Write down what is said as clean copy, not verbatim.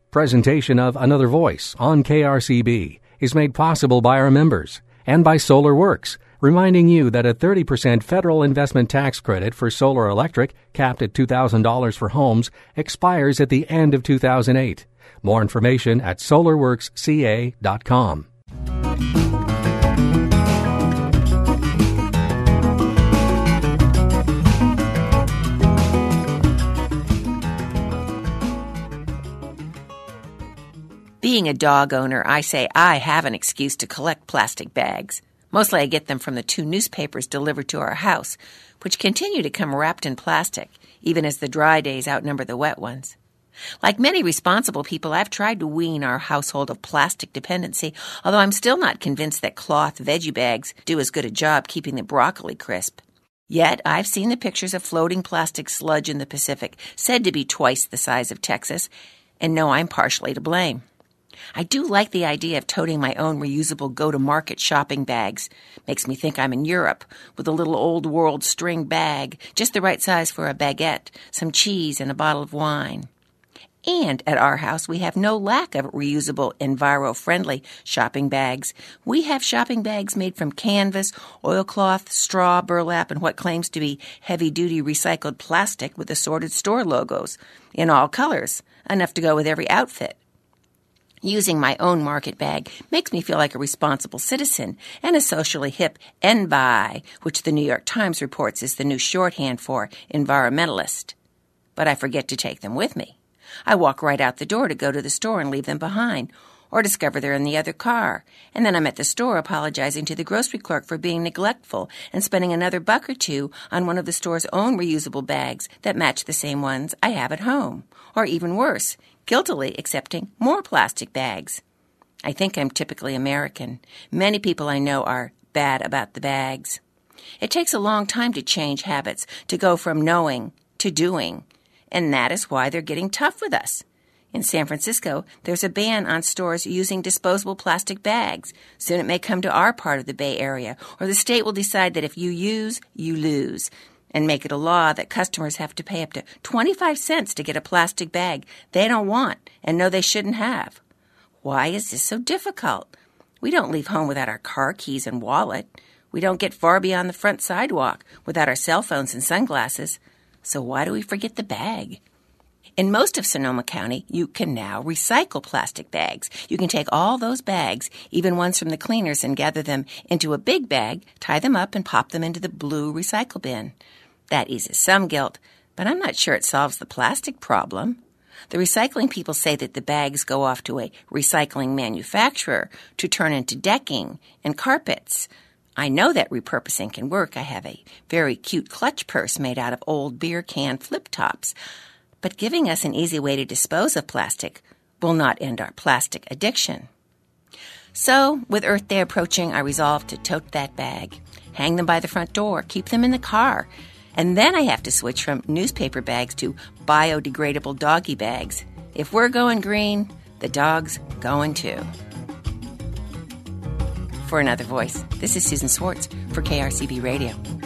Presentation of Another Voice on KRCB is made possible by our members and by SolarWorks, reminding you that a 30% federal investment tax credit for solar electric, capped at $2,000 for homes, expires at the end of 2008. More information at solarworksca.com. Being a dog owner, I say I have an excuse to collect plastic bags. Mostly I get them from the 2 newspapers delivered to our house, which continue to come wrapped in plastic, even as the dry days outnumber the wet ones. Like many responsible people, I've tried to wean our household of plastic dependency, although I'm still not convinced that cloth veggie bags do as good a job keeping the broccoli crisp. Yet, I've seen the pictures of floating plastic sludge in the Pacific, said to be twice the size of Texas, and know I'm partially to blame. I do like the idea of toting my own reusable go-to-market shopping bags. Makes me think I'm in Europe, with a little old-world string bag, just the right size for a baguette, some cheese, and a bottle of wine. And at our house, we have no lack of reusable, enviro-friendly shopping bags. We have shopping bags made from canvas, oilcloth, straw, burlap, and what claims to be heavy-duty recycled plastic with assorted store logos, in all colors, enough to go with every outfit. Using my own market bag makes me feel like a responsible citizen and a socially hip envi, which the New York Times reports is the new shorthand for environmentalist. But I forget to take them with me. I walk right out the door to go to the store and leave them behind, or discover they're in the other car, and then I'm at the store apologizing to the grocery clerk for being neglectful and spending another $1 or $2 on one of the store's own reusable bags that match the same ones I have at home, or even worse, guiltily accepting more plastic bags. I think I'm typically American. Many people I know are bad about the bags. It takes a long time to change habits, to go from knowing to doing, and that is why they're getting tough with us. In San Francisco, there's a ban on stores using disposable plastic bags. Soon it may come to our part of the Bay Area, or the state will decide that if you use, you lose, and make it a law that customers have to pay up to 25 cents to get a plastic bag they don't want and know they shouldn't have. Why is this so difficult? We don't leave home without our car keys and wallet. We don't get far beyond the front sidewalk without our cell phones and sunglasses. So why do we forget the bag? In most of Sonoma County, you can now recycle plastic bags. You can take all those bags, even ones from the cleaners, and gather them into a big bag, tie them up, and pop them into the blue recycle bin. That eases some guilt, but I'm not sure it solves the plastic problem. The recycling people say that the bags go off to a recycling manufacturer to turn into decking and carpets. I know that repurposing can work. I have a very cute clutch purse made out of old beer can flip tops. But giving us an easy way to dispose of plastic will not end our plastic addiction. So, with Earth Day approaching, I resolved to tote that bag, hang them by the front door, keep them in the car, and then I have to switch from newspaper bags to biodegradable doggy bags. If we're going green, the dog's going too. For Another Voice, this is Susan Swartz for KRCB Radio.